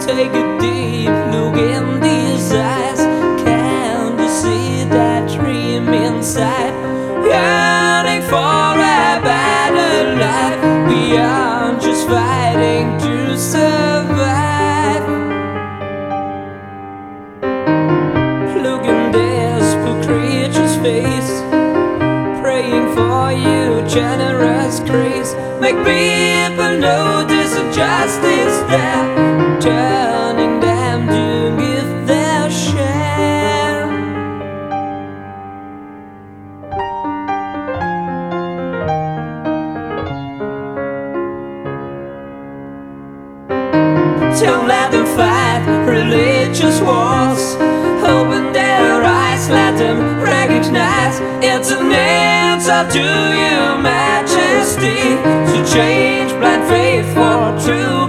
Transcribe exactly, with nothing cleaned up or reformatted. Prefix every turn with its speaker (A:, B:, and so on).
A: Take a deep look in these eyes. Can't you see that dream inside? Yearning for a better life. We are just fighting to survive. Look in this poor creature's face, praying for you, generous grace. Make people know there's a justice there, turning them to give their share. Don't let them fight religious wars. Open their eyes, let them recognize it's an answer to your majesty, to change blind faith for truth.